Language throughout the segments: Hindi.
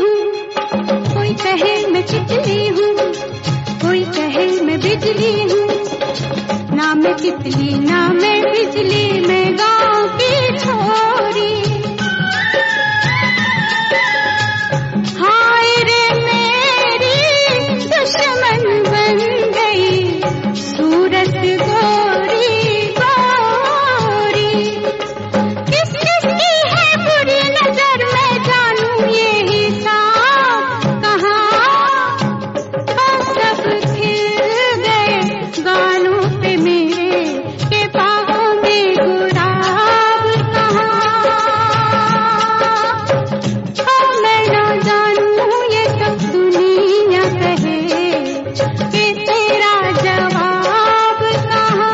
हूँ, कोई कहे मैं तितली हूँ, कोई कहे मैं बिजली हूँ। ना मैं तितली ना मैं बिजली, मैं गाँव की छोरी। हाय रे मेरी दुश्मन बन गई सूरत गोरी गोरी। किस किस की है बुरी नजर, मैं जानूं ये हिसाब कहाँ। सब खिल गए गालों पे मेरे, के बाहों में गुलाब कहाँ। मैं ना जानूं ये सब दुनिया कहे कि तेरा जवाब कहाँ।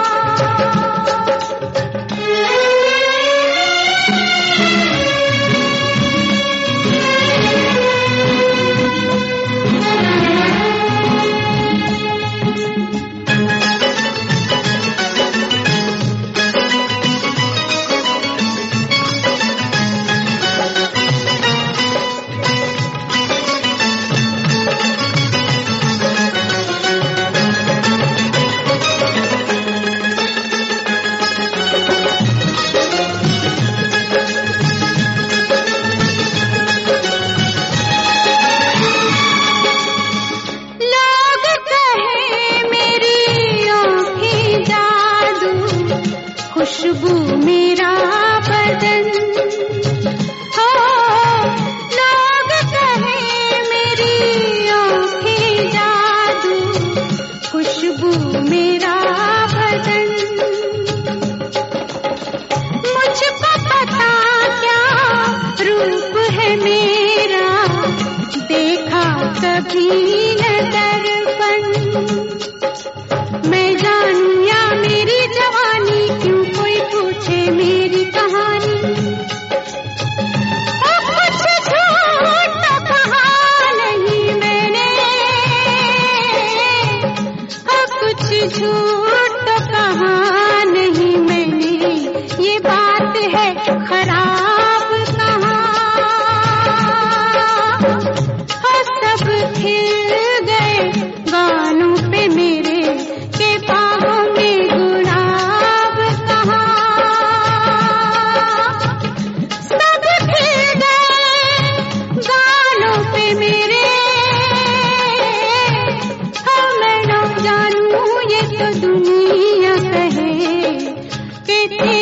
लोग कहे मेरी आँखें जादू, खुशबू मेरा बदन। हो लोग कहे मेरी आँखें जादू, खुशबू मेरा बदन। मुझको पता क्या रूप है मेरा, देखा कभी न दर्पण। मैं जानूं या मेरी जवानी, क्यों कोई पूछे मेरी कहानी। कुछ झूठ तो कहा नहीं मैंने, कुछ झूठ तो कहा नहीं मैंने। ये बात है खराब कहाँ। सब खिल गए गालों पे मेरे, के बाहों में गुलाब कहाँ। सब खिल गए गालों पे मेरे, मैं ना जानूं ये तो दुनिया कहे कि